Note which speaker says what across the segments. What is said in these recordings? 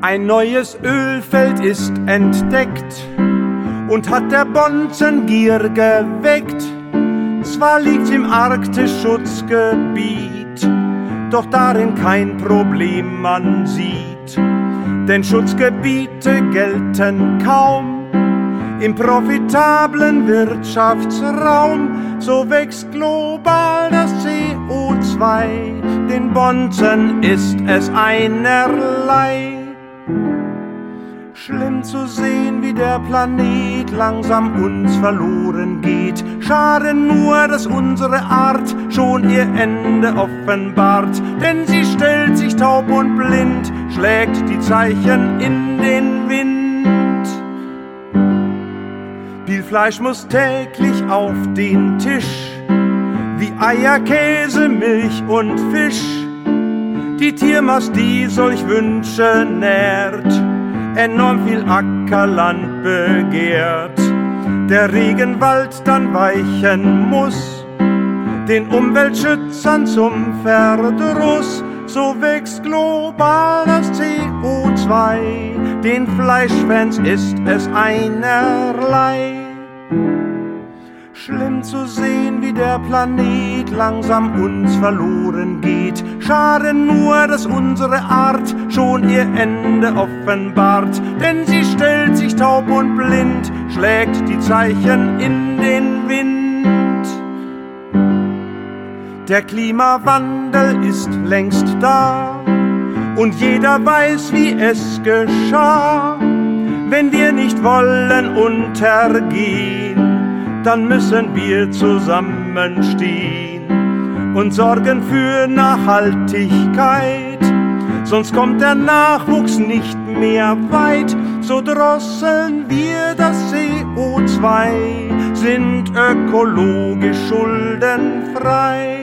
Speaker 1: Ein neues Ölfeld ist entdeckt und hat der Bonzen Gier geweckt. Zwar liegt's im Arktis-Schutzgebiet, doch darin kein Problem man sieht. Denn Schutzgebiete gelten kaum im profitablen Wirtschaftsraum. So wächst global das CO2, den Bonzen ist es einerlei. Schlimm zu sehen, wie der Planet langsam uns verloren geht. Schade nur, dass unsere Art schon ihr Ende offenbart. Denn sie stellt sich taub und blind, schlägt die Zeichen in den Wind. Viel Fleisch muss täglich auf den Tisch, wie Eier, Käse, Milch und Fisch. Die Tiermast, die solch Wünsche nährt, enorm viel Ackerland begehrt. Der Regenwald dann weichen muss, den Umweltschützern zum Verdruss. So wächst global das CO2, den Fleischfans ist es einerlei. Schlimm zu sehen, wie der Planet langsam uns verloren geht. Schade nur, dass unsere Art schon ihr Ende offenbart. Denn sie stellt sich taub und blind, schlägt die Zeichen in den Wind. Der Klimawandel ist längst da und jeder weiß, wie es geschah. Wenn wir nicht wollen untergehen, dann müssen wir zusammenstehen und sorgen für Nachhaltigkeit. Sonst kommt der Nachwuchs nicht mehr weit. So drosseln wir das CO2, sind ökologisch schuldenfrei.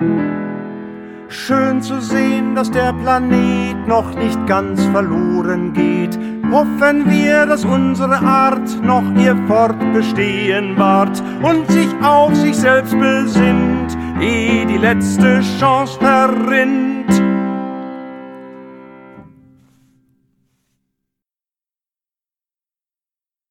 Speaker 1: Schön zu sehen, dass der Planet noch nicht ganz verloren geht. Hoffen wir, dass unsere Art noch ihr Fortbestehen wahrt und sich auf sich selbst besinnt, ehe die letzte Chance verrinnt.